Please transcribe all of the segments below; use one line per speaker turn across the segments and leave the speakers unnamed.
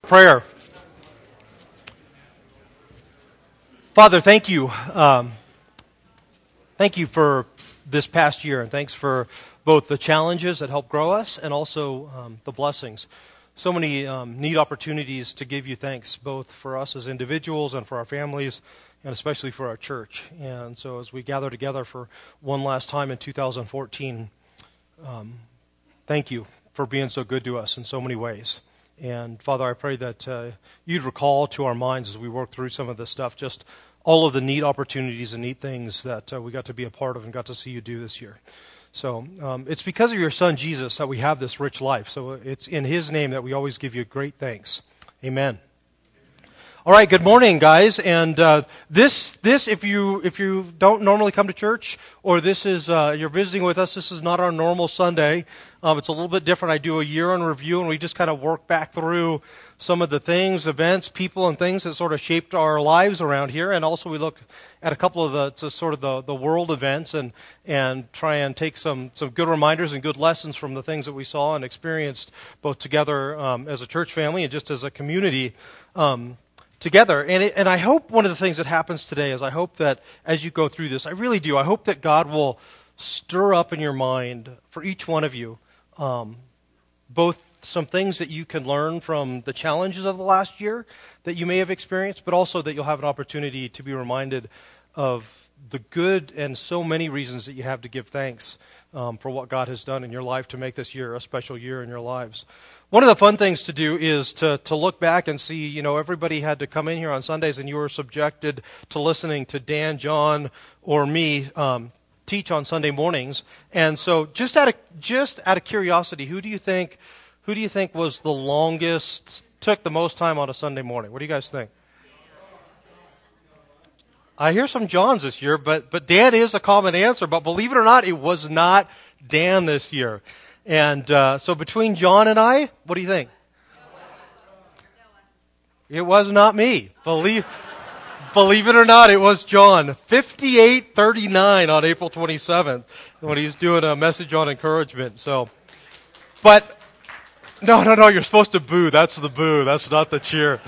Prayer. Father, thank you. Thank you for this past year, and thanks for both the challenges that help grow us and also the blessings. So many neat opportunities to give you thanks, both for us as individuals and for our families, and especially for our church. And so as we gather together for one last time in 2014, thank you for being so good to us in so many ways. And Father, I pray that you'd recall to our minds as we work through some of this stuff, just all of the neat opportunities and neat things that we got to be a part of and got to see you do this year. So it's because of your Son, Jesus, that we have this rich life. So it's in His name that we always give you great thanks. Amen. All right, good morning, guys. And this, if you don't normally come to church, or this is you're visiting with us, this is not our normal Sunday. It's a little bit different. I do a year in review, and we just kind of work back through some of the things, events, people, and things that sort of shaped our lives around here. And also we look at a couple of the world events and try and take some good reminders and good lessons from the things that we saw and experienced both together as a church family and just as a community. Together. And I hope one of the things that happens today is I hope that as you go through this, I really do, I hope that God will stir up in your mind for each one of you both some things that you can learn from the challenges of the last year that you may have experienced, but also that you'll have an opportunity to be reminded of the good and so many reasons that you have to give thanks for what God has done in your life to make this year a special year in your lives. One of the fun things to do is to look back and see, you know, everybody had to come in here on Sundays and you were subjected to listening to Dan, John, or me teach on Sunday mornings. And so just out of curiosity, who do you think was the longest, took the most time on a Sunday morning? What do you guys think? I hear some Johns this year, but Dan is a common answer. But believe it or not, it was not Dan this year. And so between John and I, what do you think? It was not me. Believe it or not, it was John. 58:39 on April 27th when he was doing a message on encouragement. So, but no, you're supposed to boo. That's the boo. That's not the cheer.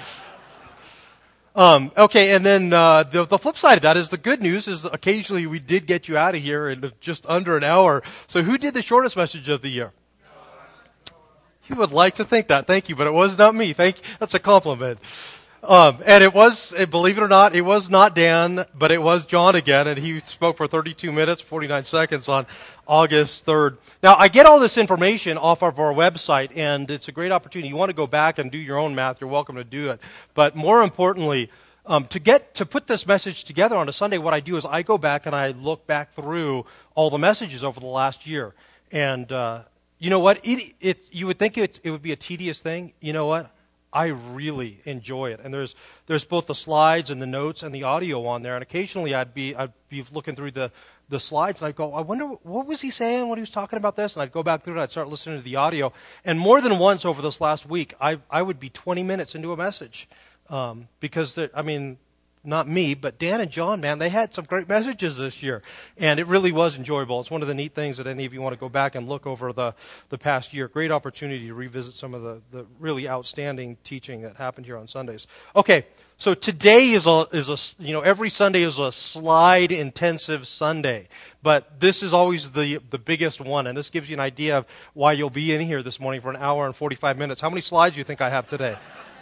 Okay, and then the flip side of that is the good news is that occasionally we did get you out of here in just under an hour. So who did the shortest message of the year? You would like to think that. Thank you, but it was not me. Thank you. That's a compliment. And it was, believe it or not, it was not Dan, but it was John again, and he spoke for 32 minutes, 49 seconds on August 3rd. Now, I get all this information off of our website, and it's a great opportunity. You want to go back and do your own math, you're welcome to do it. But more importantly, to put this message together on a Sunday, what I do is I go back and I look back through all the messages over the last year. And you know what? You would think it would be a tedious thing. You know what? I really enjoy it. And there's both the slides and the notes and the audio on there. And occasionally I'd be looking through the slides and I'd go, I wonder, what was he saying when he was talking about this? And I'd go back through it and I'd start listening to the audio. And more than once over this last week, I would be 20 minutes into a message. Because, not me, but Dan and John, man, they had some great messages this year. And it really was enjoyable. It's one of the neat things that any of you want to go back and look over the past year. Great opportunity to revisit some of the really outstanding teaching that happened here on Sundays. Okay, so today is every Sunday is a slide-intensive Sunday. But this is always the biggest one. And this gives you an idea of why you'll be in here this morning for an hour and 45 minutes. How many slides do you think I have today?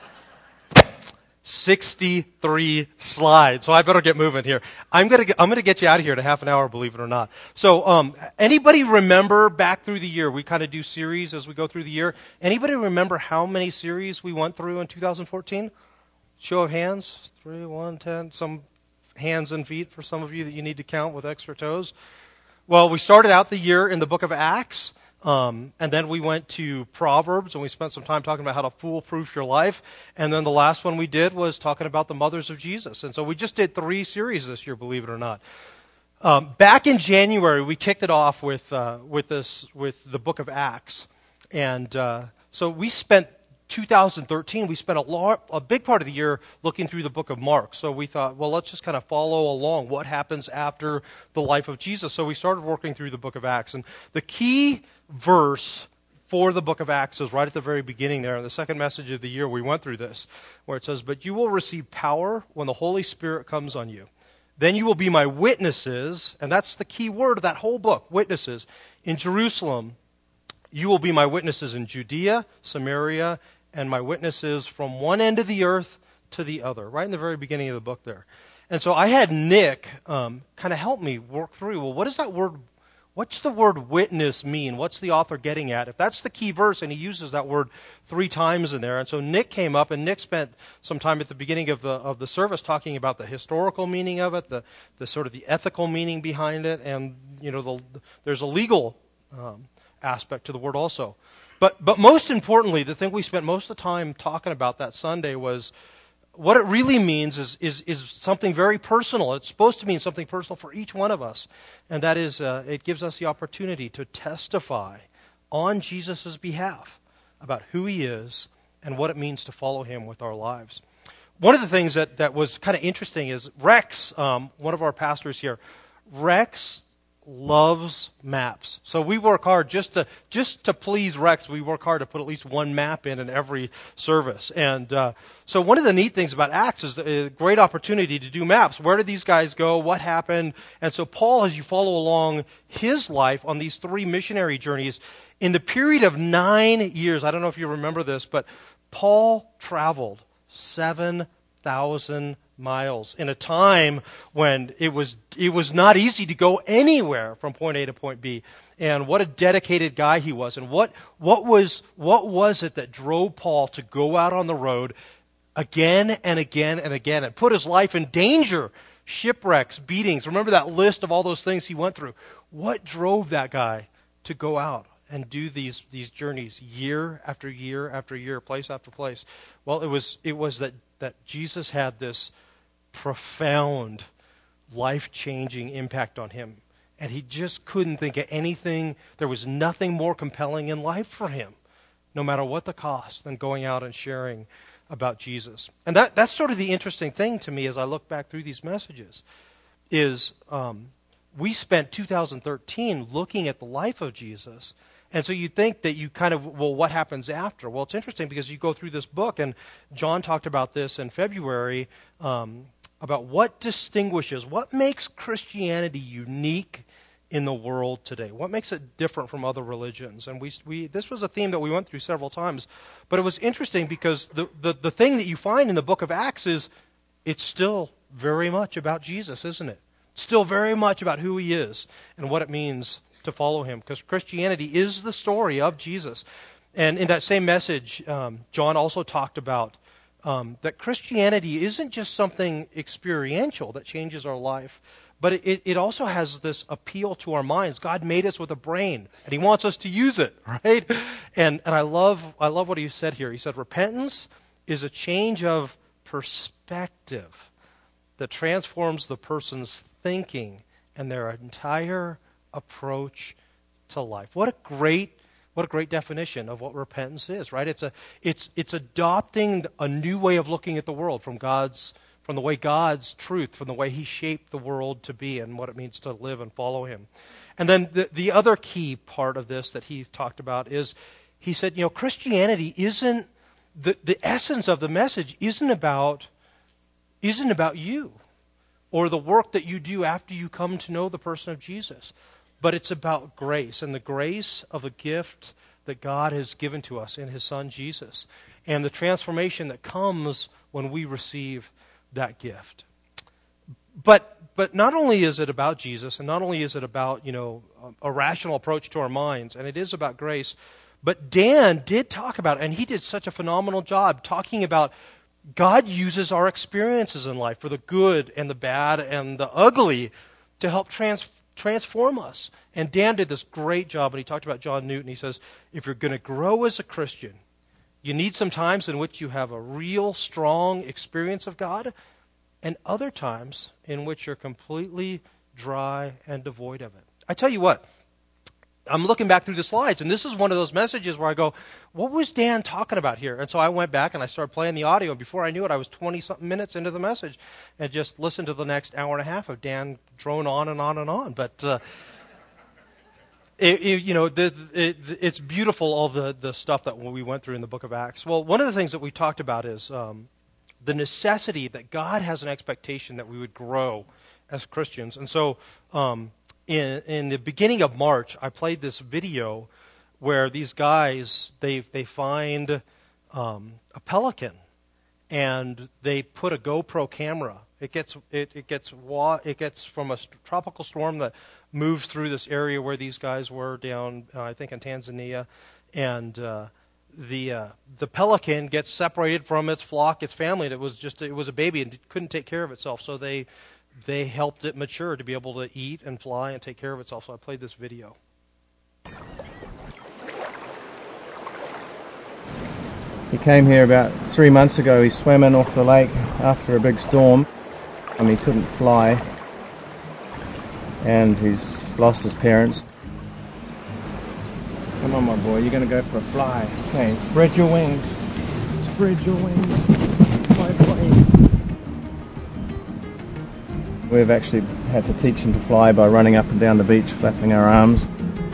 63 slides. So I better get moving here. I'm gonna get you out of here in a half an hour, believe it or not. So, anybody remember back through the year? We kind of do series as we go through the year. Anybody remember how many series we went through in 2014? Show of hands. 3, 1, 10. Some hands and feet for some of you that you need to count with extra toes. Well, we started out the year in the book of Acts. And then we went to Proverbs, and we spent some time talking about how to foolproof your life. And then the last one we did was talking about the mothers of Jesus. And so we just did 3 series this year, believe it or not. Back in January, we kicked it off with the book of Acts. And so we spent 2013, we spent a big part of the year looking through the book of Mark. So we thought, well, let's just kind of follow along what happens after the life of Jesus. So we started working through the book of Acts. And the key verse for the book of Acts is right at the very beginning there. In the second message of the year, we went through this, where it says, "But you will receive power when the Holy Spirit comes on you. Then you will be my witnesses," and that's the key word of that whole book, witnesses, "in Jerusalem. You will be my witnesses in Judea, Samaria, and my witnesses from one end of the earth to the other," right in the very beginning of the book there. And so I had Nick kind of help me work through, well, what does that word, what's the word witness mean? What's the author getting at? If that's the key verse, and he uses that word 3 times in there. And so Nick came up, and Nick spent some time at the beginning of the service talking about the historical meaning of it, the sort of the ethical meaning behind it, and there's a legal aspect to the word also. But most importantly, the thing we spent most of the time talking about that Sunday was what it really means is something very personal. It's supposed to mean something personal for each one of us, and that is it gives us the opportunity to testify on Jesus' behalf about who he is and what it means to follow him with our lives. One of the things that was kind of interesting is Rex, one of our pastors here, Rex loves maps. So we work hard just to please Rex. We work hard to put at least one map in every service. And so one of the neat things about Acts is a great opportunity to do maps. Where did these guys go? What happened? And so Paul, as you follow along his life on these 3 missionary journeys, in the period of 9 years, I don't know if you remember this, but Paul traveled 7,000 miles in a time when it was not easy to go anywhere from point A to point B. And what a dedicated guy he was. And what was it that drove Paul to go out on the road again and again and again and put his life in danger? Shipwrecks, beatings. Remember that list of all those things he went through. What drove that guy to go out and do these journeys year after year after year, place after place? Well, it was that Jesus had this profound, life-changing impact on him. And he just couldn't think of anything. There was nothing more compelling in life for him, no matter what the cost, than going out and sharing about Jesus. And that's sort of the interesting thing to me as I look back through these messages, is we spent 2013 looking at the life of Jesus. And so you'd think that you kind of, well, what happens after? Well, it's interesting because you go through this book, and John talked about this in February, about what distinguishes, what makes Christianity unique in the world today. What makes it different from other religions? And this was a theme that we went through several times. But it was interesting because the thing that you find in the book of Acts is it's still very much about Jesus, isn't it? Still very much about who he is and what it means to follow him, because Christianity is the story of Jesus. And in that same message, John also talked about that Christianity isn't just something experiential that changes our life, but it also has this appeal to our minds. God made us with a brain, and he wants us to use it, right? And I love what he said here. He said, repentance is a change of perspective that transforms the person's thinking and their entire approach to life. What a great definition of what repentance is, right? It's adopting a new way of looking at the world from the way God's truth, from the way he shaped the world to be and what it means to live and follow him. And then the other key part of this that he talked about is, he said, Christianity isn't, the essence of the message isn't about you or the work that you do after you come to know the person of Jesus. But it's about grace, and the grace of the gift that God has given to us in his Son Jesus, and the transformation that comes when we receive that gift. But not only is it about Jesus, and not only is it about a rational approach to our minds, and it is about grace, but Dan did talk about, and he did such a phenomenal job talking about God uses our experiences in life for the good and the bad and the ugly to help transform us. And Dan did this great job, and he talked about John Newton. He says, if you're going to grow as a Christian, you need some times in which you have a real strong experience of God, and other times in which you're completely dry and devoid of it. I tell you what, I'm looking back through the slides, and this is one of those messages where I go, what was Dan talking about here? And so I went back and I started playing the audio, and before I knew it, I was 20-something minutes into the message and just listened to the next hour and a half of Dan drone on and on and on. But It's beautiful, all the stuff that we went through in the book of Acts. Well, one of the things that we talked about is the necessity that God has an expectation that we would grow as Christians. And so in the beginning of March, I played this video where these guys, they find a pelican, and they put a GoPro camera. It gets from a tropical storm that moves through this area where these guys were down, I think in Tanzania, and the pelican gets separated from its flock, its family. It was a baby and couldn't take care of itself, so they helped it mature to be able to eat and fly and take care of itself. So I played this video.
He came here about 3 months ago. He swam in off the lake after a big storm. He couldn't fly, and he's lost his parents. Come on, my boy, you're going to go for a fly. Okay, spread your wings. Spread your wings. Fly plane. We've actually had to teach him to fly by running up and down the beach, flapping our arms.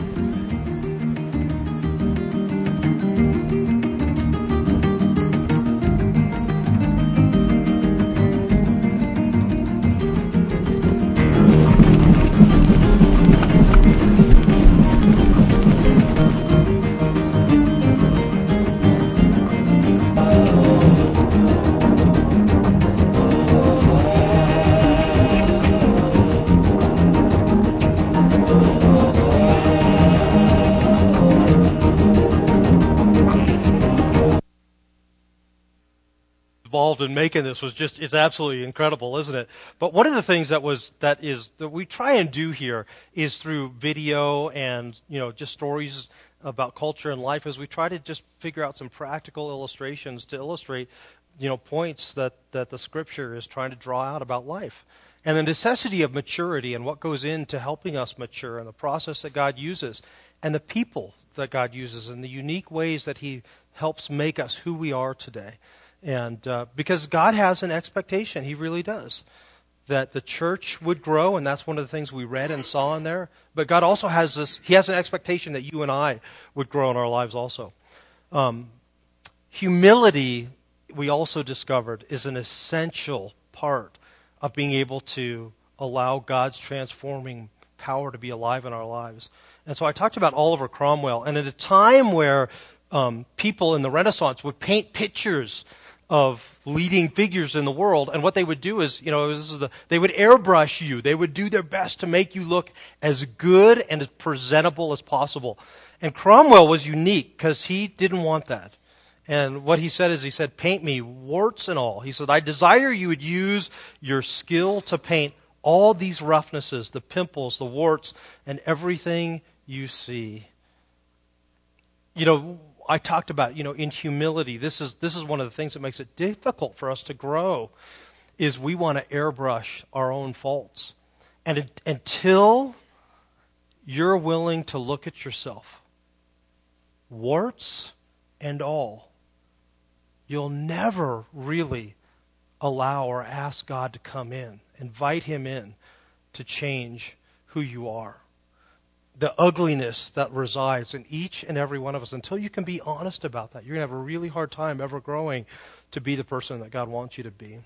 Involved in making this is absolutely incredible, isn't it? But one of the things that we try and do here is through video and just stories about culture and life, is we try to just figure out some practical illustrations to illustrate points that the Scripture is trying to draw out about life. And the necessity of maturity and what goes into helping us mature, and the process that God uses, and the people that God uses, and the unique ways that He helps make us who we are today. And because God has an expectation, He really does, that the church would grow, and that's one of the things we read and saw in there. But God also has He has an expectation that you and I would grow in our lives also. Humility, we also discovered, is an essential part of being able to allow God's transforming power to be alive in our lives. And so I talked about Oliver Cromwell, and at a time where people in the Renaissance would paint pictures of leading figures in the world, and what they would do is, they would airbrush you. They would do their best to make you look as good and as presentable as possible. And Cromwell was unique because he didn't want that. And what he said is, he said, "Paint me, warts and all." He said, "I desire you would use your skill to paint all these roughnesses, the pimples, the warts, and everything you see." I talked about, in humility, this is one of the things that makes it difficult for us to grow, is we want to airbrush our own faults. And until you're willing to look at yourself, warts and all, you'll never really allow or ask God to come in, invite Him in to change who you are. The ugliness that resides in each and every one of us, until you can be honest about that, you're going to have a really hard time ever growing to be the person that God wants you to be.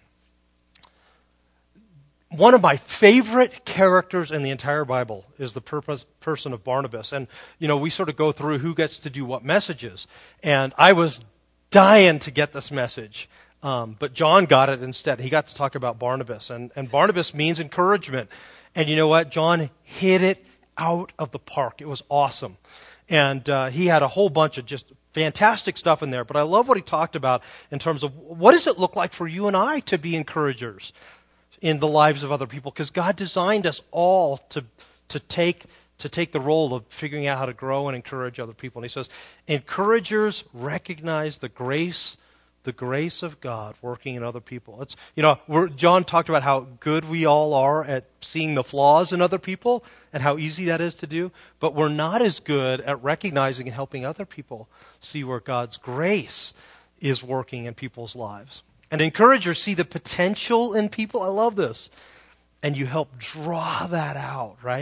One of my favorite characters in the entire Bible is the person of Barnabas. And, we sort of go through who gets to do what messages. And I was dying to get this message. But John got it instead. He got to talk about Barnabas. And Barnabas means encouragement. And you know what? John hit it out of the park. It was awesome. And he had a whole bunch of just fantastic stuff in there. But I love what he talked about in terms of what does it look like for you and I to be encouragers in the lives of other people? Because God designed us all to take the role of figuring out how to grow and encourage other people. And he says, encouragers recognize the grace of God working in other people. It's John talked about how good we all are at seeing the flaws in other people and how easy that is to do, but we're not as good at recognizing and helping other people see where God's grace is working in people's lives. And encouragers see the potential in people. I love this. And you help draw that out, right?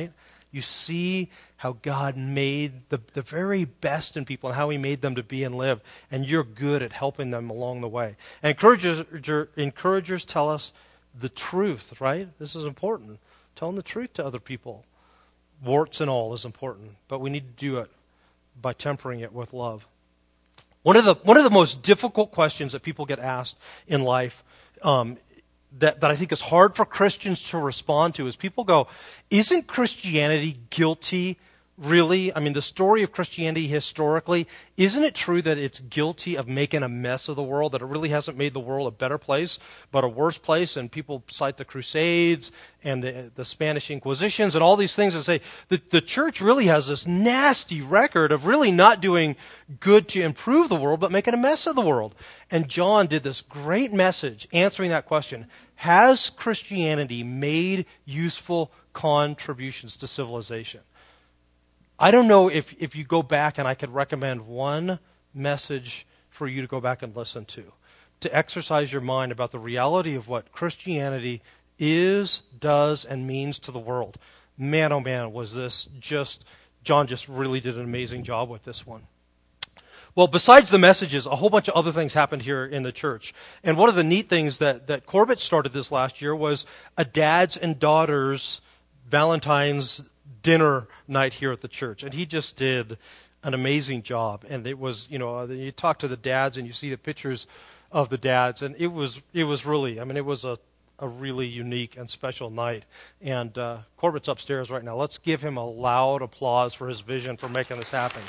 You see how God made the very best in people and how he made them to be and live, and you're good at helping them along the way. And encouragers tell us the truth, right? This is important. Telling the truth to other people, warts and all, is important, but we need to do it by tempering it with love. One of the most difficult questions that people get asked in life, that I think is hard for Christians to respond to, is people go, isn't Christianity guilty, really? I mean, the story of Christianity historically, isn't it true that it's guilty of making a mess of the world, that it really hasn't made the world a better place, but a worse place? And people cite the Crusades and the Spanish Inquisitions and all these things and say that the church really has this nasty record of really not doing good to improve the world, but making a mess of the world. And John did this great message answering that question. Has Christianity made useful contributions to civilization? I don't know if you go back, and I could recommend one message for you to go back and listen to exercise your mind about the reality of what Christianity is, does, and means to the world. Man, oh man, was this John just really did an amazing job with this one. Well, besides the messages, a whole bunch of other things happened here in the church. And one of the neat things that Corbett started this last year was a dads and daughters Valentine's dinner night here at the church. And he just did an amazing job. And it was, you talk to the dads and you see the pictures of the dads. And it was really, it was a really unique and special night. And Corbett's upstairs right now. Let's give him a loud applause for his vision for making this happen.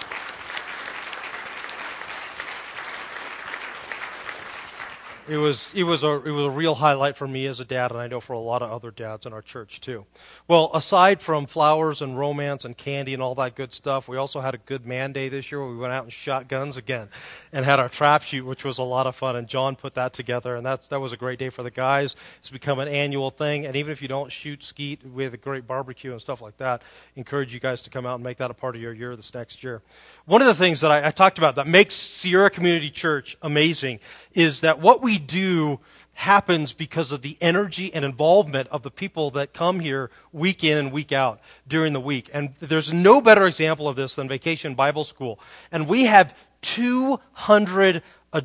It was a real highlight for me as a dad, and I know for a lot of other dads in our church too. Well, aside from flowers and romance and candy and all that good stuff, we also had a good man day this year where we went out and shot guns again and had our trap shoot, which was a lot of fun. And John put that together, and that was a great day for the guys. It's become an annual thing, and even if you don't shoot skeet, we have a great barbecue and stuff like that. Encourage you guys to come out and make that a part of your year this next year. One of the things that I talked about that makes Sierra Community Church amazing is that what we do happens because of the energy and involvement of the people that come here week in and week out during the week. And there's no better example of this than Vacation Bible School. And we have 200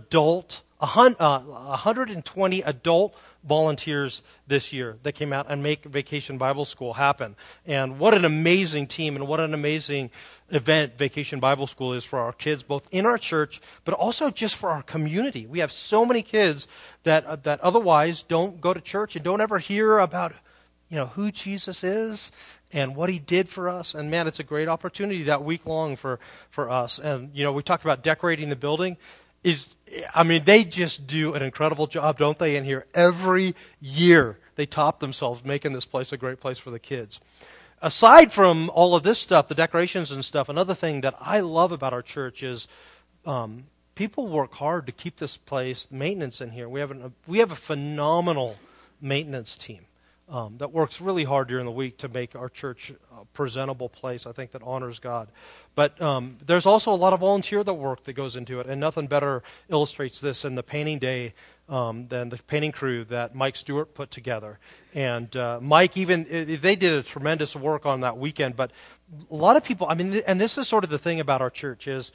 120 adult volunteers this year that came out and make Vacation Bible School happen. And what an amazing team and what an amazing event Vacation Bible School is for our kids, both in our church, but also just for our community. We have so many kids that otherwise don't go to church and don't ever hear about, who Jesus is and what he did for us. And man, it's a great opportunity that week long for us. And, we talked about decorating the building. They just do an incredible job, don't they, in here? Every year they top themselves making this place a great place for the kids. Aside from all of this stuff, the decorations and stuff, another thing that I love about our church is people work hard to keep this place, maintenance in here. We have a phenomenal maintenance team that works really hard during the week to make our church a presentable place, I think, that honors God. But there's also a lot of volunteer work that goes into it, and nothing better illustrates this than the painting day, than the painting crew that Mike Stewart put together. And Mike, they did a tremendous work on that weekend, but a lot of people, and this is sort of the thing about our church is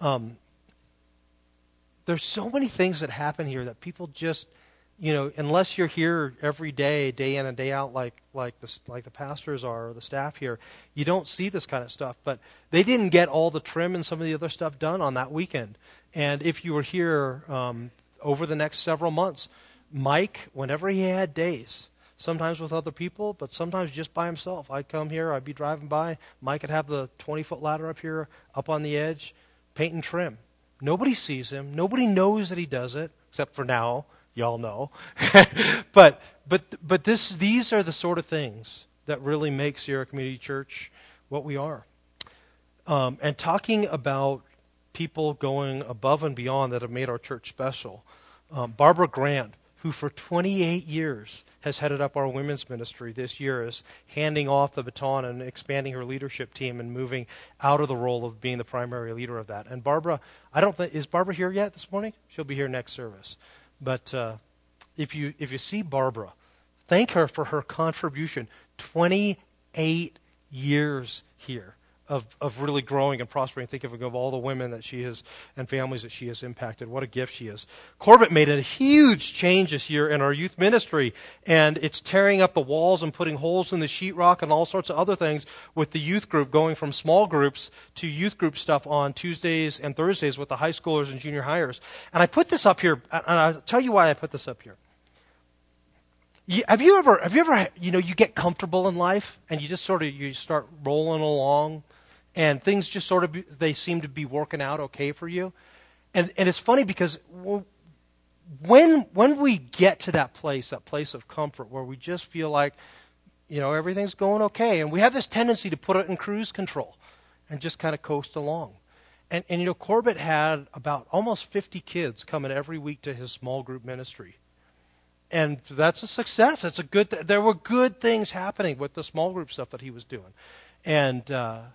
there's so many things that happen here that people just, unless you're here every day, day in and day out, like the pastors are or the staff here, you don't see this kind of stuff. But they didn't get all the trim and some of the other stuff done on that weekend. And if you were here over the next several months, Mike, whenever he had days, sometimes with other people, but sometimes just by himself, I'd come here, I'd be driving by, Mike would have the 20-foot ladder up here, up on the edge, paint and trim. Nobody sees him. Nobody knows that he does it, except for now. Y'all know. but these are the sort of things that really make Sierra Community Church what we are. And talking about people going above and beyond that have made our church special, Barbara Grant, who for 28 years has headed up our women's ministry, this year is handing off the baton and expanding her leadership team and moving out of the role of being the primary leader of that. And Barbara, is Barbara here yet this morning? She'll be here next service. But if you see Barbara, thank her for her contribution. 28 years here of really growing and prospering. Think of all the women that she has and families that she has impacted. What a gift she is. Corbett made a huge change this year in our youth ministry, and it's tearing up the walls and putting holes in the sheetrock and all sorts of other things with the youth group, going from small groups to youth group stuff on Tuesdays and Thursdays with the high schoolers and junior hires. And I put this up here, and I'll tell you why I put this up here. Have you ever, you get comfortable in life and you just you start rolling along and things just they seem to be working out okay for you? And it's funny because when we get to that place of comfort where we just feel like, everything's going okay, and we have this tendency to put it in cruise control and just kind of coast along. And Corbett had about almost 50 kids coming every week to his small group ministry. And that's a success. It's there were good things happening with the small group stuff that he was doing. And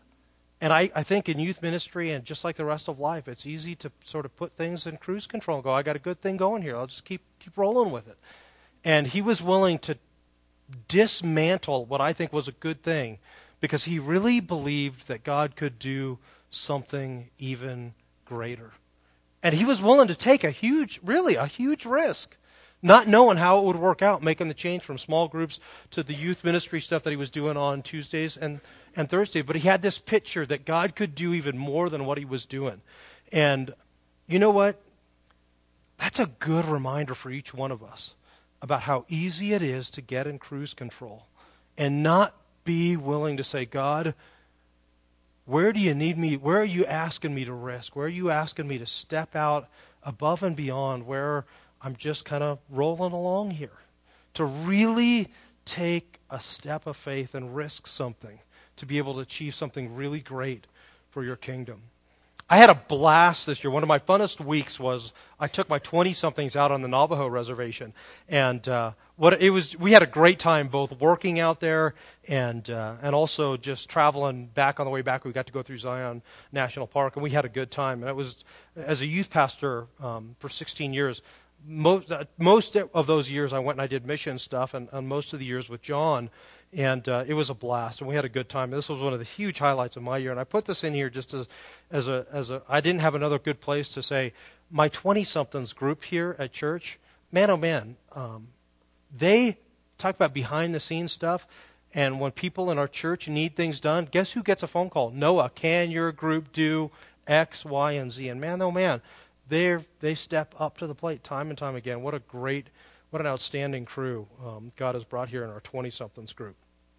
I think in youth ministry and just like the rest of life, it's easy to sort of put things in cruise control and go, I got a good thing going here. I'll just keep rolling with it. And he was willing to dismantle what I think was a good thing because he really believed that God could do something even greater. And he was willing to take a huge risk, not knowing how it would work out, making the change from small groups to the youth ministry stuff that he was doing on Tuesdays and Thursdays. But he had this picture that God could do even more than what he was doing. And you know what? That's a good reminder for each one of us about how easy it is to get in cruise control and not be willing to say, God, where do you need me? Where are you asking me to risk? Where are you asking me to step out above and beyond where I'm just kind of rolling along here? To really take a step of faith and risk something to be able to achieve something really great for your kingdom. I had a blast this year. One of my funnest weeks was I took my 20-somethings out on the Navajo reservation, and we had a great time both working out there and also just traveling back on the way back. We got to go through Zion National Park, and we had a good time. And it was, as a youth pastor for 16 years, most of those years I went and I did mission stuff, and most of the years with John, and it was a blast, and we had a good time. This was one of the huge highlights of my year, and I put this in here just as a I didn't have another good place to say my 20-somethings group here at church. Man, oh man, they talk about behind-the-scenes stuff, and when people in our church need things done, guess who gets a phone call? Noah, can your group do X, Y, and Z? And man, oh man, they step up to the plate time and time again. What an outstanding crew God has brought here in our 20-somethings group.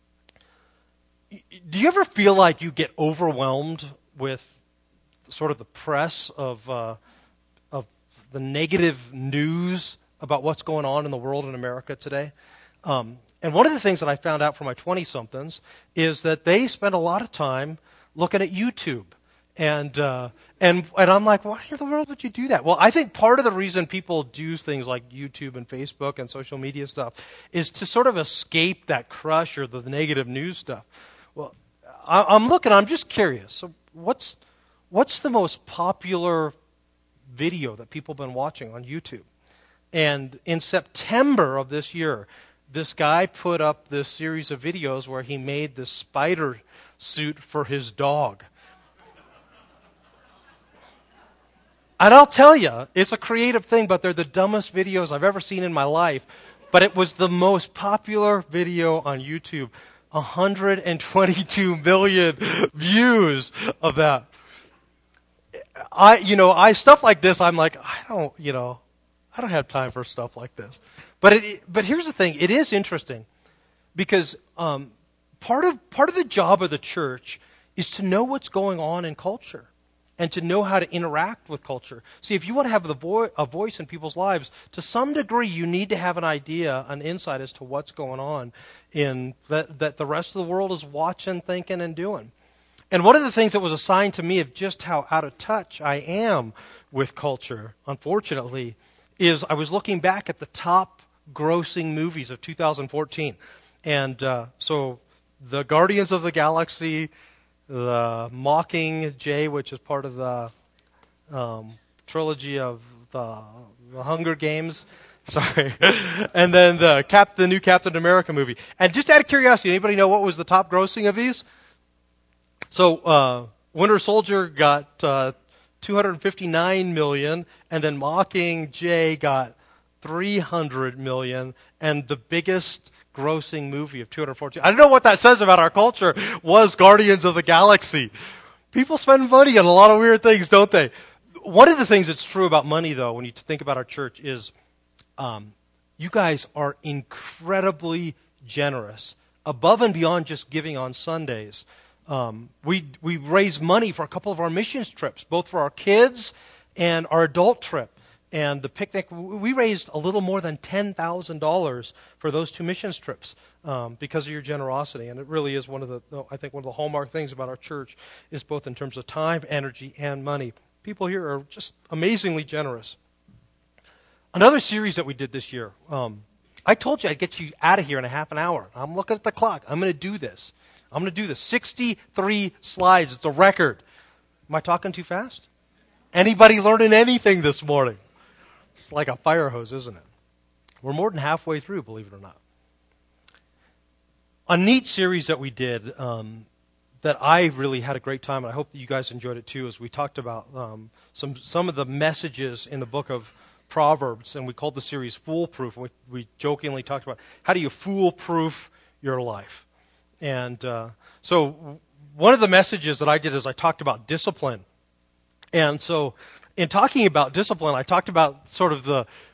Do you ever feel like you get overwhelmed with sort of the press of the negative news about what's going on in the world in America today? And one of the things that I found out from my 20-somethings is that they spend a lot of time looking at YouTube. And I'm like, why in the world would you do that? Well, I think part of the reason people do things like YouTube and Facebook and social media stuff is to sort of escape that crush or the negative news stuff. Well, I'm just curious. So what's the most popular video that people have been watching on YouTube? And in September of this year, this guy put up this series of videos where he made this spider suit for his dog. And I'll tell you, it's a creative thing, but they're the dumbest videos I've ever seen in my life. But it was the most popular video on YouTube. 122 million views of that. Stuff like this, I'm like, I don't have time for stuff like this. But here's the thing, it is interesting because part of the job of the church is to know what's going on in culture and to know how to interact with culture. See, if you want to have a voice in people's lives, to some degree you need to have an idea, an insight as to what's going on in that the rest of the world is watching, thinking, and doing. And one of the things that was a sign to me of just how out of touch I am with culture, unfortunately, is I was looking back at the top grossing movies of 2014. And so the Guardians of the Galaxy, the Mockingjay, which is part of the trilogy of the Hunger Games, sorry, and then the new Captain America movie. And just out of curiosity, anybody know what was the top grossing of these? So Winter Soldier got $259 million, and then Mockingjay got $300 million, and the biggest grossing movie of 214. I don't know what that says about our culture. Was Guardians of the Galaxy. People spend money on a lot of weird things, don't they? One of the things that's true about money, though, when you think about our church, is you guys are incredibly generous, above and beyond just giving on Sundays. We raise money for a couple of our missions trips, both for our kids and our adult trip. And the picnic, we raised a little more than $10,000 for those two missions trips because of your generosity. And it really is one of the hallmark things about our church is both in terms of time, energy, and money. People here are just amazingly generous. Another series that we did this year, I told you I'd get you out of here in a half an hour. I'm looking at the clock. I'm going to do this. 63 slides. It's a record. Am I talking too fast? Anybody learning anything this morning? It's like a fire hose, isn't it? We're more than halfway through, believe it or not. A neat series that we did that I really had a great time, and I hope that you guys enjoyed it too, is we talked about some of the messages in the book of Proverbs, and we called the series Foolproof. We jokingly talked about how do you foolproof your life. And so one of the messages that I did is I talked about discipline. And so in talking about discipline, I talked about sort of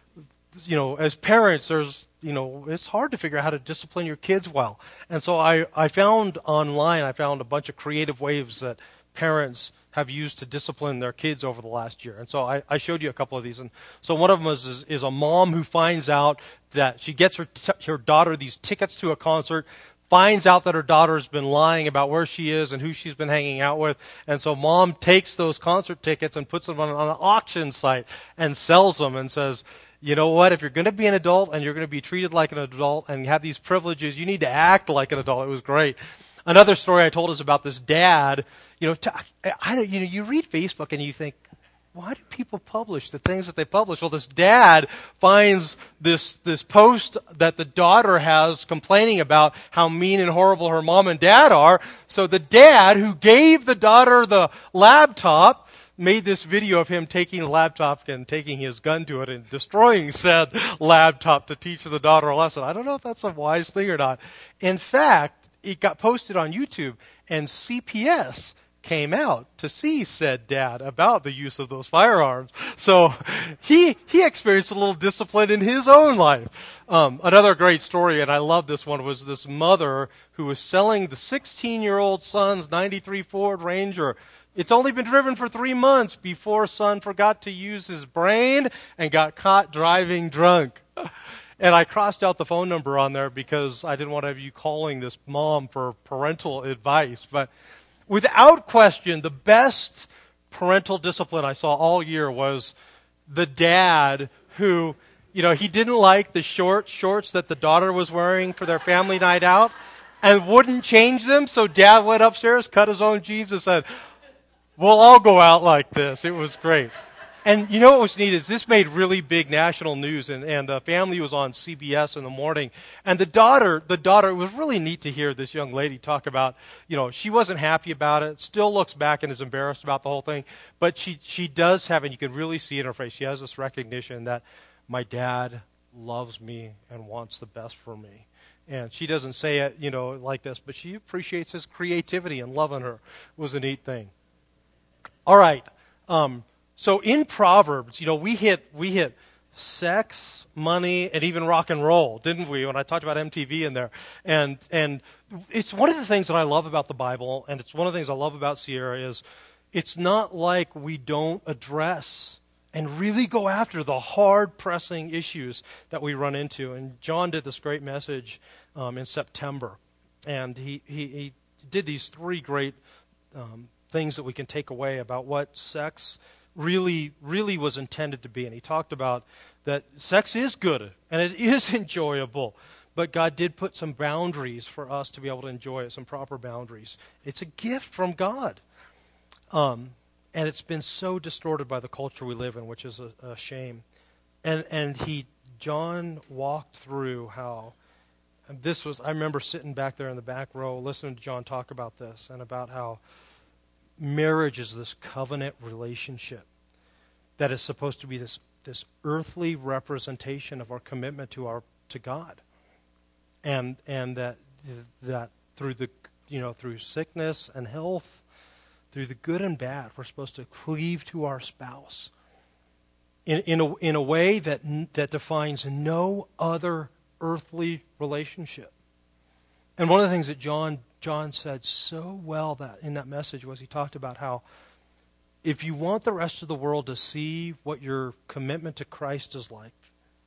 as parents, it's hard to figure out how to discipline your kids well. And so I found online, a bunch of creative ways that parents have used to discipline their kids over the last year. And so I showed you a couple of these. And so one of them is a mom who finds out that she gets her daughter these tickets to a concert, finds out that her daughter's been lying about where she is and who she's been hanging out with. And so mom takes those concert tickets and puts them on an auction site and sells them and says, you know what, if you're going to be an adult and you're going to be treated like an adult and have these privileges, you need to act like an adult. It was great. Another story I told is about this dad. You read Facebook and you think, why do people publish the things that they publish? Well, this dad finds this post that the daughter has complaining about how mean and horrible her mom and dad are. So the dad who gave the daughter the laptop made this video of him taking the laptop and taking his gun to it and destroying said laptop to teach the daughter a lesson. I don't know if that's a wise thing or not. In fact, it got posted on YouTube, and CPS came out to see said dad about the use of those firearms. So he experienced a little discipline in his own life. Another great story, and I love this one, was this mother who was selling the 16-year-old son's 93 Ford Ranger. It's only been driven for 3 months before son forgot to use his brain and got caught driving drunk. And I crossed out the phone number on there because I didn't want to have you calling this mom for parental advice. But without question, the best parental discipline I saw all year was the dad who, he didn't like the shorts that the daughter was wearing for their family night out and wouldn't change them. So dad went upstairs, cut his own jeans and said, we'll all go out like this. It was great. And you know what was neat is this made really big national news, and the family was on CBS in the morning. And the daughter, it was really neat to hear this young lady talk about, she wasn't happy about it, still looks back and is embarrassed about the whole thing. But she does have, and you can really see in her face, she has this recognition that my dad loves me and wants the best for me. And she doesn't say it, like this, but she appreciates his creativity and loving her. It was a neat thing. All right. So in Proverbs, we hit sex, money, and even rock and roll, didn't we? When I talked about MTV in there, and it's one of the things that I love about the Bible, and it's one of the things I love about Sierra is it's not like we don't address and really go after the hard pressing issues that we run into. And John did this great message in September, and he did these 3 great things that we can take away about what sex really was intended to be. And he talked about that sex is good and it is enjoyable, but God did put some boundaries for us to be able to enjoy it, some proper boundaries. It's a gift from God. And it's been so distorted by the culture we live in, which is a shame. And John walked through And I remember sitting back there in the back row listening to John talk about this and about how marriage is this covenant relationship that is supposed to be this earthly representation of our commitment to God. And that through sickness and health, through the good and bad, we're supposed to cleave to our spouse in a way that defines no other earthly relationship. And one of the things that John said so well that in that message was he talked about how if you want the rest of the world to see what your commitment to Christ is like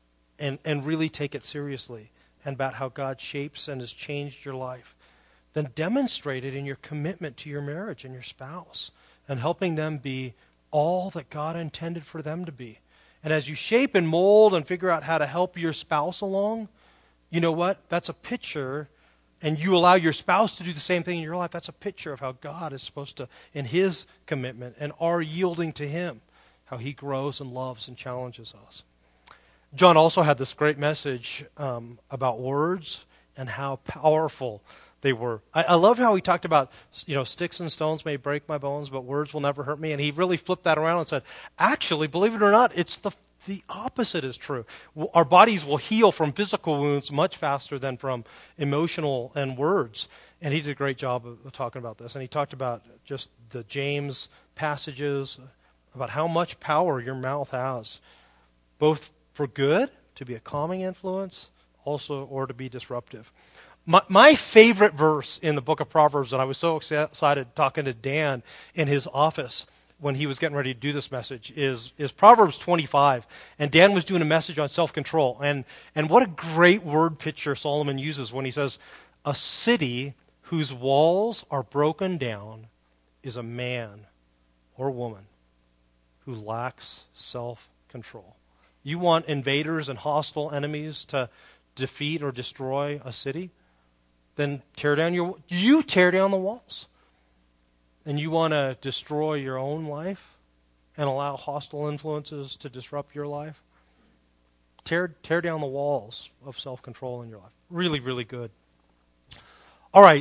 and really take it seriously and about how God shapes and has changed your life, then demonstrate it in your commitment to your marriage and your spouse and helping them be all that God intended for them to be. And as you shape and mold and figure out how to help your spouse along, you know what? That's a picture, and you allow your spouse to do the same thing in your life. That's a picture of how God is supposed to, in His commitment and our yielding to Him, how He grows and loves and challenges us. John also had this great message about words and how powerful they were. I love how he talked about, sticks and stones may break my bones, but words will never hurt me. And he really flipped that around and said, actually, believe it or not, it's the opposite is true. Our bodies will heal from physical wounds much faster than from emotional and words. And he did a great job of talking about this. And he talked about just the James passages, about how much power your mouth has, both for good, to be a calming influence, also, or to be disruptive. My favorite verse in the book of Proverbs, and I was so excited talking to Dan in his office when he was getting ready to do this message, is Proverbs 25. And Dan was doing a message on self-control. And what a great word picture Solomon uses when he says, a city whose walls are broken down is a man or woman who lacks self-control. You want invaders and hostile enemies to defeat or destroy a city? Then tear down the walls. And you want to destroy your own life and allow hostile influences to disrupt your life? Tear down the walls of self-control in your life. Really, really good. All right.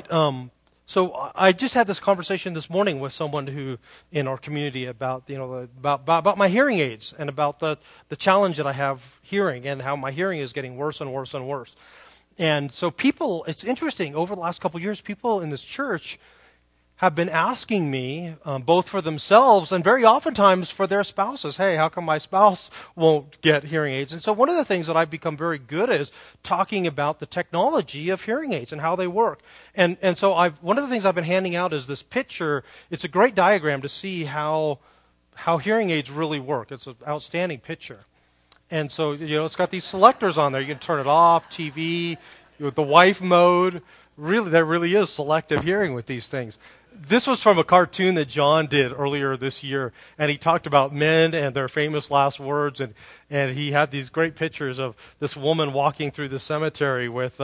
So I just had this conversation this morning with someone who in our community about about my hearing aids and about the challenge that I have hearing and how my hearing is getting worse and worse and worse. And so it's interesting, over the last couple of years, people in this church have been asking me, both for themselves and very oftentimes for their spouses, hey, how come my spouse won't get hearing aids? And so one of the things that I've become very good at is talking about the technology of hearing aids and how they work. And so one of the things I've been handing out is this picture. It's a great diagram to see how hearing aids really work. It's an outstanding picture. And so, it's got these selectors on there. You can turn it off, TV, the wife mode. Really, there really is selective hearing with these things. This was from a cartoon that John did earlier this year, and he talked about men and their famous last words, and he had these great pictures of this woman walking through the cemetery with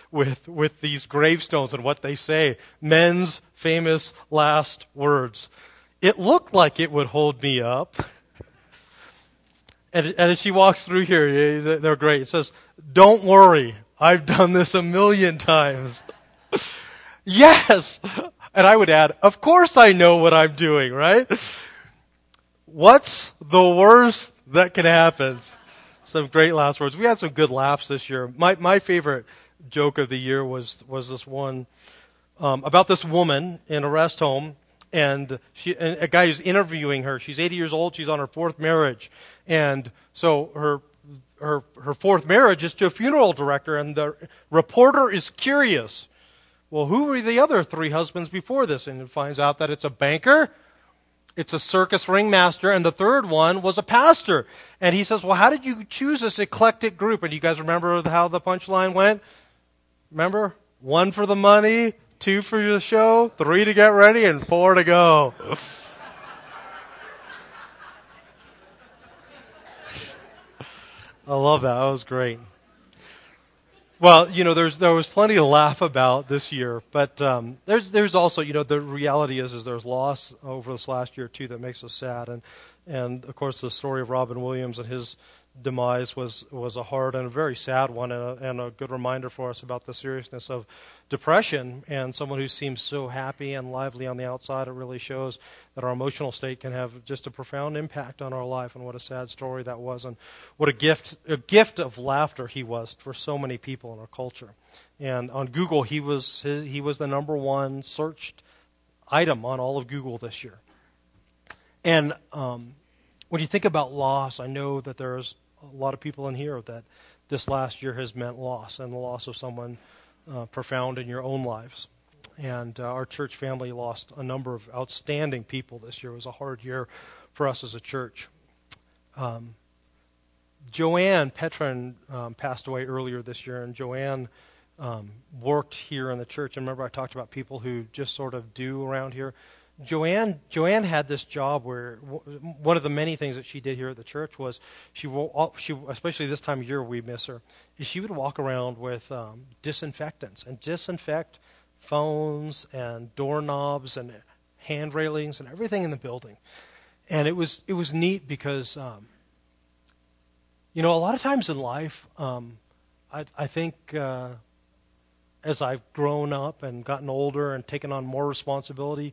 these gravestones and what they say, men's famous last words. It looked like it would hold me up. And as she walks through here, they're great. It says, don't worry, I've done this 1,000,000 times. Yes! And I would add, of course I know what I'm doing, right? What's the worst that can happen? Some great last words. We had some good laughs this year. My favorite joke of the year was this one about this woman in a rest home. And a guy who's interviewing her. She's 80 years old. She's on her 4th marriage. And so her 4th marriage is to a funeral director. And the reporter is curious. Well, who were the other 3 husbands before this? And it finds out that it's a banker, it's a circus ringmaster, and the 3rd one was a pastor. And he says, well, how did you choose this eclectic group? And you guys remember how the punchline went? Remember? 1 for the money, 2 for the show, 3 to get ready, and 4 to go. I love that. That was great. Well, there was plenty to laugh about this year, but there's also, the reality is there's loss over this last year too that makes us sad, and of course the story of Robin Williams and his demise was a hard and a very sad one, and a good reminder for us about the seriousness of depression. And someone who seems so happy and lively on the outside, it really shows that our emotional state can have just a profound impact on our life. And what a sad story that was, and what a gift of laughter he was for so many people in our culture. And on Google, he was the number one searched item on all of Google this year. And when you think about loss, I know that there's a lot of people in here that this last year has meant loss, and the loss of someone profound in your own lives. And our church family lost a number of outstanding people this year. It was a hard year for us as a church. Joanne Petrin passed away earlier this year, and Joanne worked here in the church. And remember, I talked about people who just sort of do around here. Joanne had this job where one of the many things that she did here at the church was she especially this time of year we miss her, is she would walk around with disinfectants and disinfect phones and doorknobs and hand railings and everything in the building. And it was neat because a lot of times in life, I think as I've grown up and gotten older and taken on more responsibility,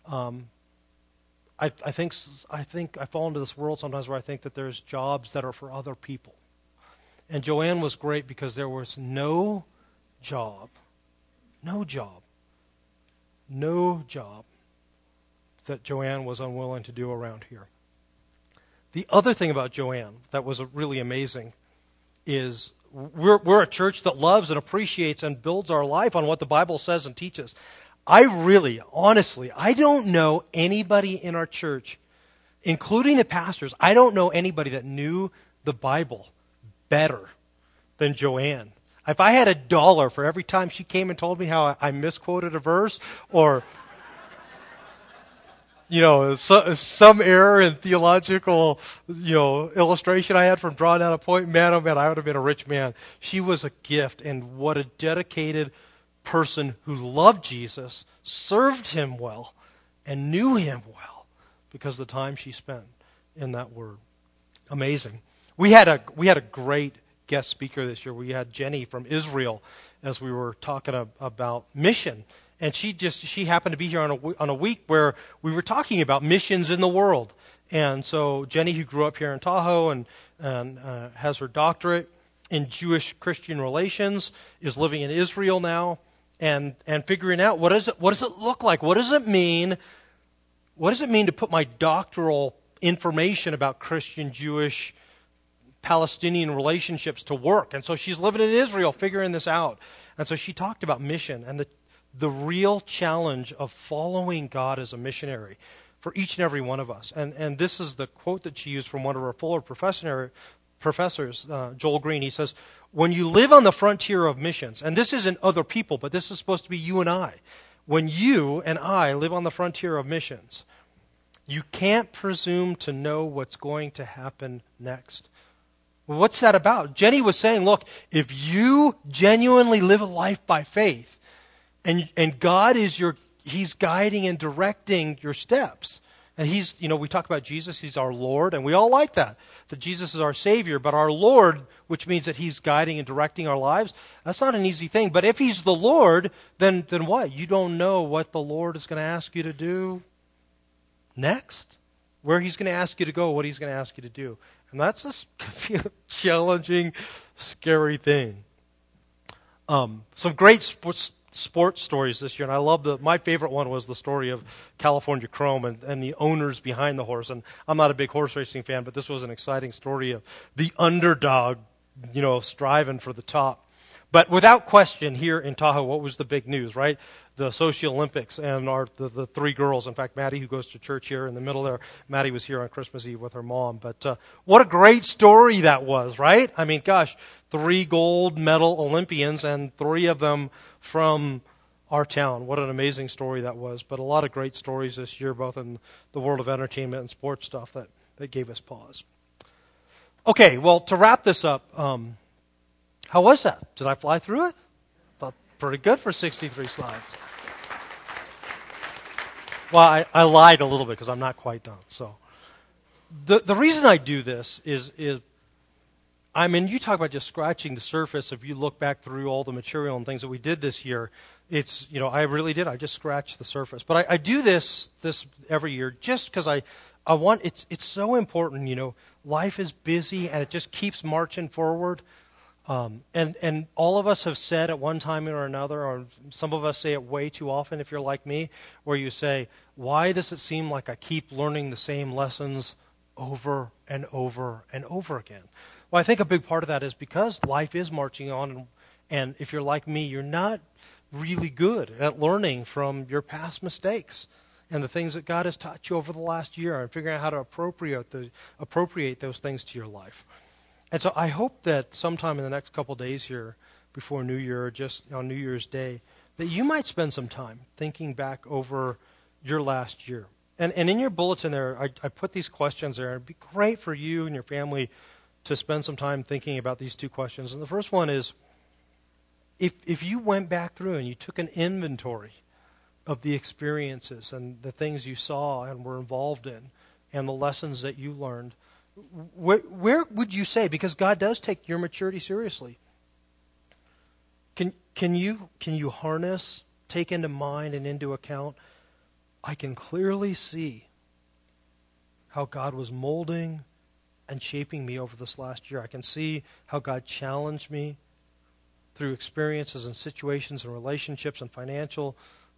I think I fall into this world sometimes where I think that there's jobs that are for other people. And Joanne was great because there was no job that Joanne was unwilling to do around here. The other thing about Joanne that was really amazing is we're a church that loves and appreciates and builds our life on what the Bible says and teaches. Honestly, I don't know anybody in our church, including the pastors, I don't know anybody that knew the Bible better than Joanne. If I had $1 for every time she came and told me how I misquoted a verse, or some error in theological, illustration I had from drawing out a point, man, oh man, I would have been a rich man. She was a gift, and what a dedicated person who loved Jesus, served him well, and knew him well because of the time she spent in that word. Amazing. We had a great guest speaker this year. We had Jenny from Israel as we were talking about mission. And she happened to be here on a week where we were talking about missions in the world. And so Jenny, who grew up here in Tahoe and has her doctorate in Jewish-Christian relations, is living in Israel now and figuring out what does it look like? What does it mean? What does it mean to put my doctoral information about Christian, Jewish, Palestinian relationships to work? And so she's living in Israel figuring this out. And so she talked about mission and the real challenge of following God as a missionary for each and every one of us. And this is the quote that she used from one of her Fuller professors, Joel Green. He says, when you live on the frontier of missions, and this isn't other people, but this is supposed to be you and I. When you and I live on the frontier of missions, you can't presume to know what's going to happen next. Well, what's that about? Jenny was saying, look, if you genuinely live a life by faith, and God is He's guiding and directing your steps. And He's, we talk about Jesus, He's our Lord, and we all like that Jesus is our Savior, but our Lord, which means that He's guiding and directing our lives, that's not an easy thing. But if He's the Lord, then what? You don't know what the Lord is going to ask you to do next, where He's going to ask you to go, what He's going to ask you to do. And that's a challenging, scary thing. Some great sports stories this year, and I love my favorite one was the story of California Chrome and the owners behind the horse. And I'm not a big horse racing fan, but this was an exciting story of the underdog, striving for the top. But without question, here in Tahoe, what was the big news, right? The Sochi Olympics and the three girls. In fact, Maddie, who goes to church here in the middle there, Maddie was here on Christmas Eve with her mom. But what a great story that was, right? I mean, gosh, 3 gold medal Olympians and 3 of them from our town. What an amazing story that was. But a lot of great stories this year, both in the world of entertainment and sports stuff that gave us pause. Okay, well, to wrap this up, how was that? Did I fly through it? I thought pretty good for 63 slides. Well, I lied a little bit because I'm not quite done. So the reason I do this is I mean, you talk about just scratching the surface. If you look back through all the material and things that we did this year, it's, I really did. I just scratched the surface. But I do this every year just because I want, it's so important. Life is busy and it just keeps marching forward. And all of us have said at one time or another, or some of us say it way too often if you're like me, where you say, why does it seem like I keep learning the same lessons over and over and over again? Well, I think a big part of that is because life is marching on, and if you're like me, you're not really good at learning from your past mistakes and the things that God has taught you over the last year and figuring out how to appropriate those things to your life. And so I hope that sometime in the next couple of days here before New Year, or just on New Year's Day, that you might spend some time thinking back over your last year. And in your bulletin there, I put these questions there. It'd be great for you and your family to spend some time thinking about these two questions. And the first one is, if you went back through and you took an inventory of the experiences and the things you saw and were involved in and the lessons that you learned, where would you say, because God does take your maturity seriously, can you harness, take into mind and into account, I can clearly see how God was molding and shaping me over this last year. I can see how God challenged me through experiences and situations and relationships and financial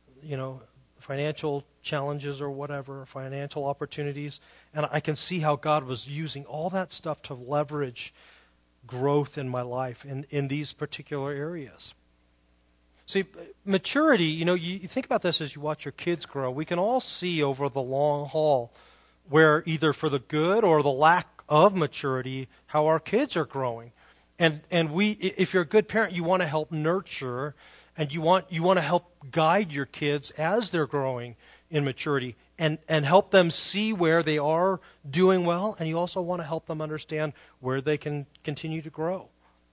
challenges or whatever, financial opportunities. And I can see how God was using all that stuff to leverage growth in my life in these particular areas. See, maturity, you think about this as you watch your kids grow. We can all see over the long haul where either for the good or the lack of maturity, how our kids are growing. And if you're a good parent, you want to help nurture and you want to help guide your kids as they're growing in maturity and help them see where they are doing well, and you also want to help them understand where they can continue to grow.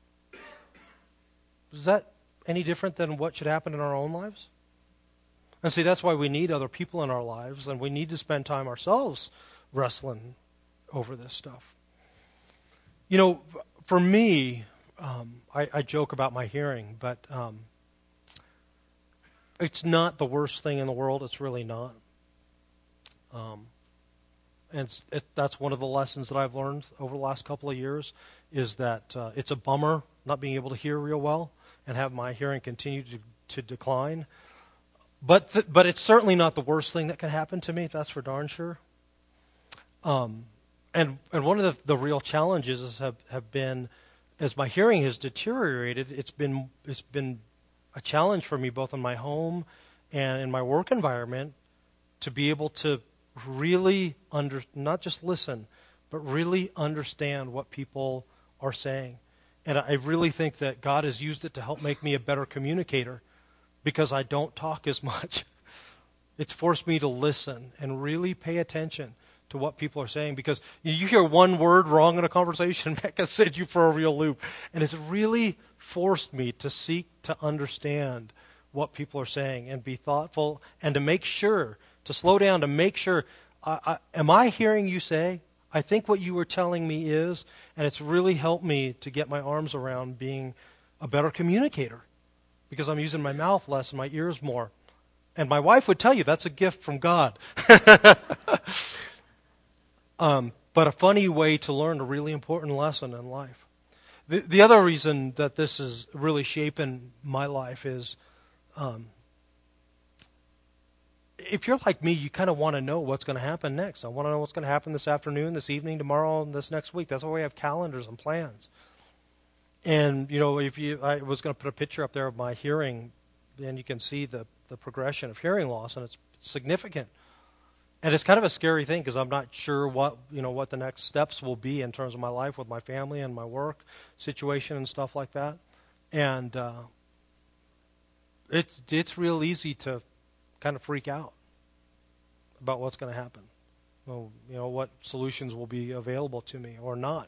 Is that any different than what should happen in our own lives? And see, that's why we need other people in our lives, and we need to spend time ourselves wrestling over this stuff. For me, I joke about my hearing, but it's not the worst thing in the world. It's really not. And that's one of the lessons that I've learned over the last couple of years, is that it's a bummer not being able to hear real well and have my hearing continue to decline. But it's certainly not the worst thing that can happen to me. That's for darn sure. And one of the real challenges have been, as my hearing has deteriorated, it's been a challenge for me both in my home and in my work environment to be able to really not just listen, but really understand what people are saying. And I really think that God has used it to help make me a better communicator because I don't talk as much. It's forced me to listen and really pay attention to what people are saying, because you hear one word wrong in a conversation, that can send you for a real loop. And it's really forced me to seek to understand what people are saying and be thoughtful and to make sure, to slow down, to make sure, am I hearing you say? I think what you were telling me is, and it's really helped me to get my arms around being a better communicator because I'm using my mouth less and my ears more. And my wife would tell you that's a gift from God. But a funny way to learn a really important lesson in life. The other reason that this is really shaping my life is if you're like me, you kind of want to know what's going to happen next. I want to know what's going to happen this afternoon, this evening, tomorrow, and this next week. That's why we have calendars and plans. And, I was going to put a picture up there of my hearing, and you can see the progression of hearing loss, and it's significant. And it's kind of a scary thing because I'm not sure what the next steps will be in terms of my life with my family and my work situation and stuff like that. And it's real easy to kind of freak out about what's going to happen. Well, what solutions will be available to me or not.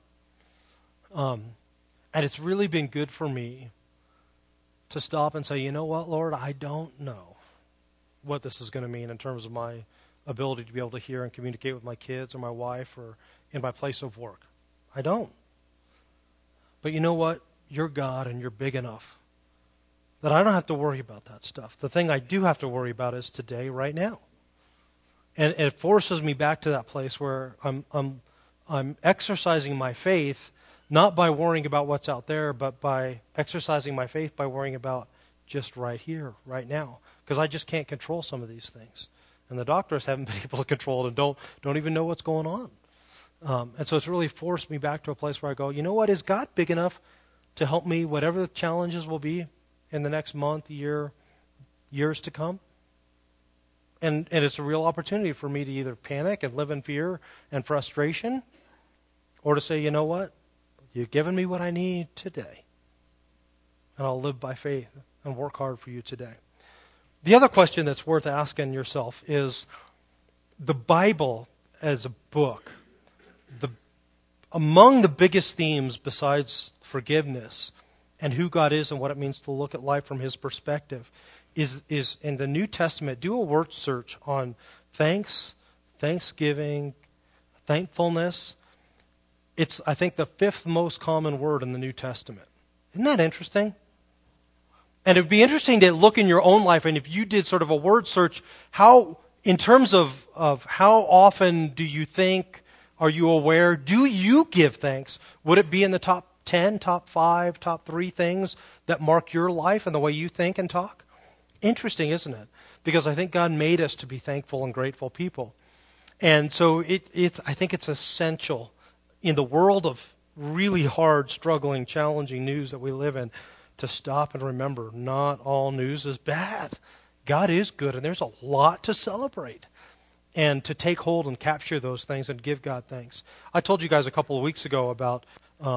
And it's really been good for me to stop and say, you know what, Lord, I don't know what this is going to mean in terms of my ability to be able to hear and communicate with my kids or my wife or in my place of work. I don't. But you know what? You're God and you're big enough that I don't have to worry about that stuff. The thing I do have to worry about is today, right now. And it forces me back to that place where I'm exercising my faith, not by worrying about what's out there, but by exercising my faith by worrying about just right here, right now. Because I just can't control some of these things. And the doctors haven't been able to control it and don't even know what's going on. And so it's really forced me back to a place where I go, you know what? Is God big enough to help me, whatever the challenges will be in the next month, year, years to come? And it's a real opportunity for me to either panic and live in fear and frustration, or to say, you know what? You've given me what I need today. And I'll live by faith and work hard for you today. The other question that's worth asking yourself is, the Bible as a book, among the biggest themes besides forgiveness and who God is and what it means to look at life from His perspective, is in the New Testament. Do a word search on thanks, thanksgiving, thankfulness. It's, I think, the 5th most common word in the New Testament. Isn't that interesting? And it'd be interesting to look in your own life, and if you did sort of a word search, how, in terms of how often do you think, are you aware, do you give thanks? Would it be in the top 10, top 5, top 3 things that mark your life and the way you think and talk? Interesting, isn't it? Because I think God made us to be thankful and grateful people. And so I think it's essential in the world of really hard, struggling, challenging news that we live in to stop and remember not all news is bad. God is good, and there's a lot to celebrate. And to take hold and capture those things and give God thanks. I told you guys a couple of weeks ago about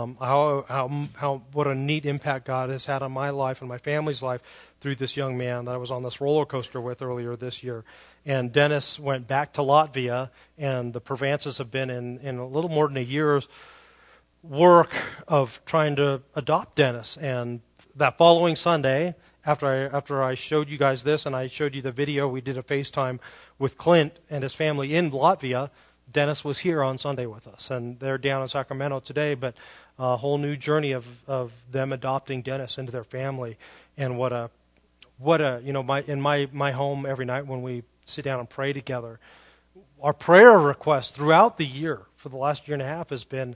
how what a neat impact God has had on my life and my family's life through this young man that I was on this roller coaster with earlier this year. And Dennis went back to Latvia, and the Pervances have been in a little more than a year's work of trying to adopt Dennis. And that following Sunday, after I showed you guys this and I showed you the video, we did a FaceTime with Clint and his family in Latvia. Dennis was here on Sunday with us, and they're down in Sacramento today, but a whole new journey of them adopting Dennis into their family. And what a in my home every night when we sit down and pray together, our prayer request throughout the year for the last year and a half has been,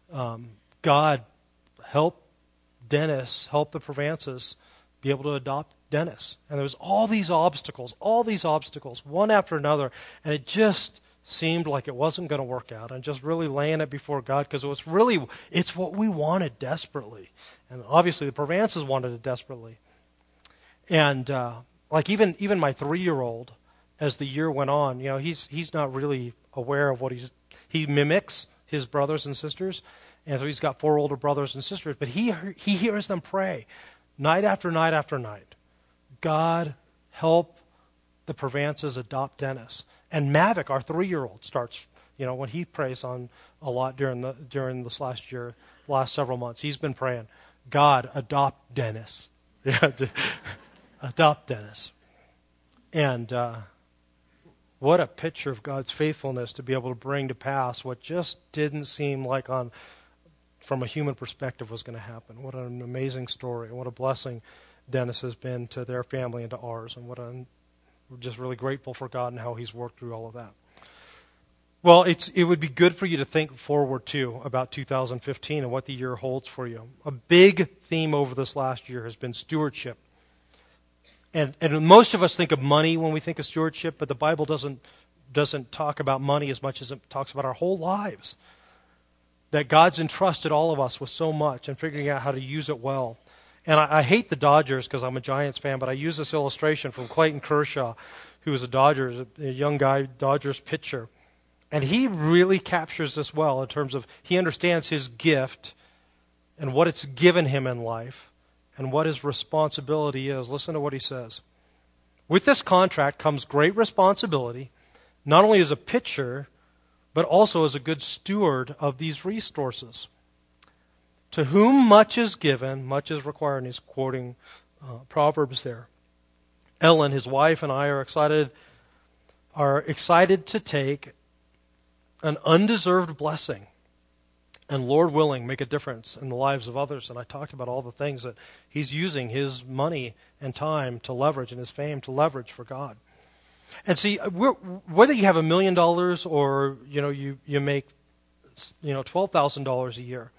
God, help Dennis, help the Pervances be able to adopt Dennis. And there was all these obstacles, one after another, and it just seemed like it wasn't going to work out. And just really laying it before God, because it's what we wanted desperately. And obviously the Pervances wanted it desperately. And like even my 3-year-old, as the year went on, he's not really aware of what he mimics his brothers and sisters. And so he's got 4 older brothers and sisters, but he hears them pray night after night after night. God, help the Pervances adopt Dennis. And Mavic, our 3-year-old, starts, when he prays on a lot during this last several months, he's been praying, God, adopt Dennis. Adopt Dennis. And what a picture of God's faithfulness to be able to bring to pass what just didn't seem like from a human perspective was going to happen. What an amazing story, and what a blessing Dennis has been to their family and to ours, and we're just really grateful for God and how He's worked through all of that. Well, it would be good for you to think forward, too, about 2015 and what the year holds for you. A big theme over this last year has been stewardship. And most of us think of money when we think of stewardship, but the Bible doesn't talk about money as much as it talks about our whole lives. That God's entrusted all of us with so much and figuring out how to use it well. And I hate the Dodgers because I'm a Giants fan, but I use this illustration from Clayton Kershaw, who was a young guy, Dodgers pitcher. And he really captures this well in terms of he understands his gift and what it's given him in life and what his responsibility is. Listen to what he says. With this contract comes great responsibility, not only as a pitcher, but also as a good steward of these resources. To whom much is given, much is required. And he's quoting Proverbs there. Ellen, his wife, and I are excited to take an undeserved blessing and Lord willing, make a difference in the lives of others. And I talked about all the things that he's using his money and time to leverage and his fame to leverage for God. And see, whether you have $1 million or you make $12,000 a year,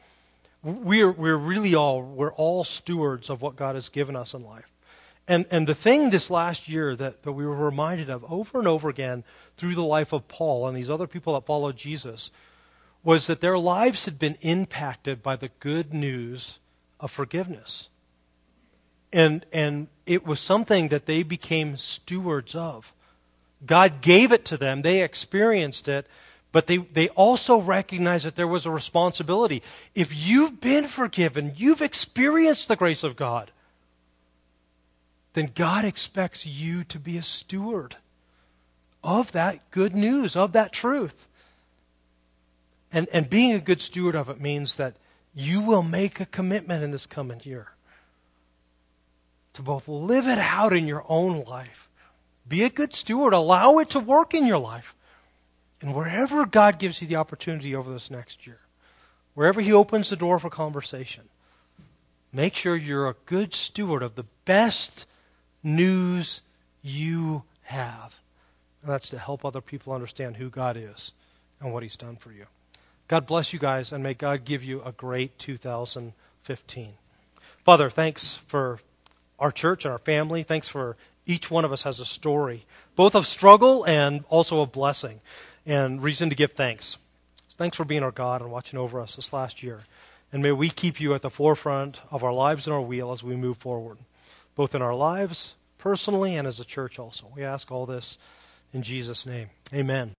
we're all stewards of what God has given us in life. And the thing this last year that we were reminded of over and over again through the life of Paul and these other people that followed Jesus was that their lives had been impacted by the good news of forgiveness. And it was something that they became stewards of. God gave it to them, they experienced it, but they also recognized that there was a responsibility. If you've been forgiven, you've experienced the grace of God, then God expects you to be a steward of that good news, of that truth. And being a good steward of it means that you will make a commitment in this coming year to both live it out in your own life. Be a good steward. Allow it to work in your life. And wherever God gives you the opportunity over this next year, wherever he opens the door for conversation, make sure you're a good steward of the best news you have. And that's to help other people understand who God is and what he's done for you. God bless you guys, and may God give you a great 2015. Father, thanks for our church and our family. Thanks for each one of us has a story, both of struggle and also of blessing, and reason to give thanks. So thanks for being our God and watching over us this last year. And may we keep you at the forefront of our lives and our wheel as we move forward, both in our lives, personally, and as a church also. We ask all this in Jesus' name. Amen.